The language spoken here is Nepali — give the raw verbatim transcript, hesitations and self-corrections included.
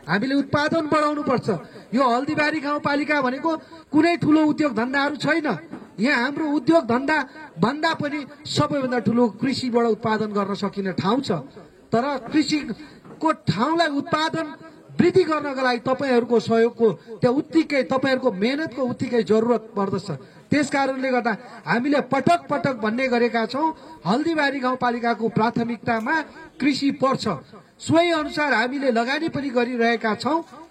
हामीले उत्पादन बढाउनु पर्छ। यो हल्दीबारी गाउँपालिका भनेको कुनै ठुलो उद्योग धन्दाहरू छैन। यहाँ हाम्रो उद्योग धन्दा भन्दा पनि सबैभन्दा ठुलो कृषिबाट उत्पादन गर्न सकिने ठाउँ छ। तर कृषिको ठाउँलाई उत्पादन वृद्धि गर्नका लागि तपाईहरूको सहयोगको त्यो उत्तिकै तपाईहरूको मेहनतको उत्तिकै जरुरत पर्दछ। त्यसकारणले गर्दा हामीले पटक पटक भन्ने गरेका छौँ, हल्दीबारी गाउँपालिकाको प्राथमिकतामा कृषि पर्छ। सोही अनुसार हामीले लगानी पनि गरिरहेका छौँ।